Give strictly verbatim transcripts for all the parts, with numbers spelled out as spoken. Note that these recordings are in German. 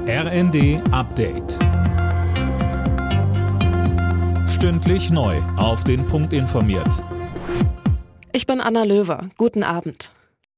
R N D Update. Stündlich neu auf den Punkt informiert. Ich bin Anna Löwer. Guten Abend.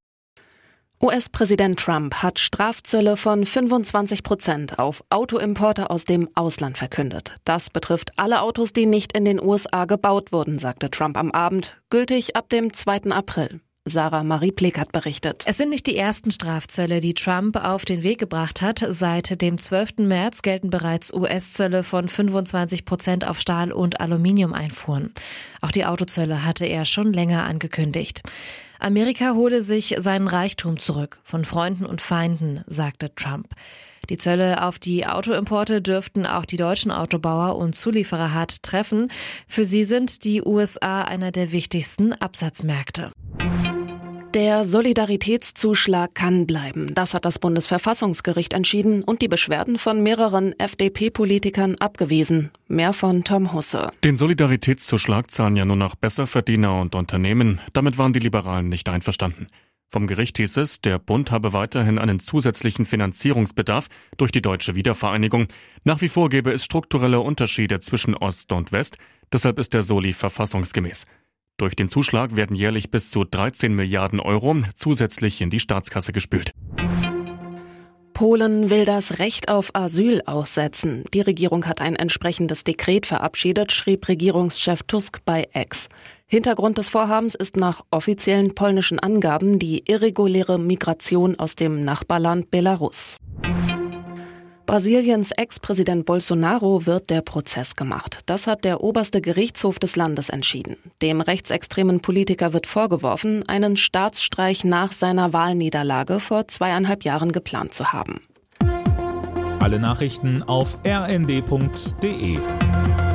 U S-Präsident Trump hat Strafzölle von fünfundzwanzig Prozent auf Autoimporte aus dem Ausland verkündet. Das betrifft alle Autos, die nicht in den U S A gebaut wurden, sagte Trump am Abend, gültig ab dem zweiten April. Sarah Marie Plickert berichtet. Es sind nicht die ersten Strafzölle, die Trump auf den Weg gebracht hat. Seit dem zwölften März gelten bereits U S-Zölle von fünfundzwanzig Prozent auf Stahl- und Aluminiumeinfuhren. Auch die Autozölle hatte er schon länger angekündigt. Amerika hole sich seinen Reichtum zurück von Freunden und Feinden, sagte Trump. Die Zölle auf die Autoimporte dürften auch die deutschen Autobauer und Zulieferer hart treffen. Für sie sind die U S A einer der wichtigsten Absatzmärkte. Der Solidaritätszuschlag kann bleiben. Das hat das Bundesverfassungsgericht entschieden und die Beschwerden von mehreren F D P-Politikern abgewiesen. Mehr von Tom Husse. Den Solidaritätszuschlag zahlen ja nur noch Besserverdiener und Unternehmen. Damit waren die Liberalen nicht einverstanden. Vom Gericht hieß es, der Bund habe weiterhin einen zusätzlichen Finanzierungsbedarf durch die deutsche Wiedervereinigung. Nach wie vor gäbe es strukturelle Unterschiede zwischen Ost und West. Deshalb ist der Soli verfassungsgemäß. Durch den Zuschlag werden jährlich bis zu dreizehn Milliarden Euro zusätzlich in die Staatskasse gespült. Polen will das Recht auf Asyl aussetzen. Die Regierung hat ein entsprechendes Dekret verabschiedet, schrieb Regierungschef Tusk bei X. Hintergrund des Vorhabens ist nach offiziellen polnischen Angaben die irreguläre Migration aus dem Nachbarland Belarus. Brasiliens Ex-Präsident Bolsonaro wird der Prozess gemacht. Das hat der oberste Gerichtshof des Landes entschieden. Dem rechtsextremen Politiker wird vorgeworfen, einen Staatsstreich nach seiner Wahlniederlage vor zweieinhalb Jahren geplant zu haben. Alle Nachrichten auf r n d punkt d e.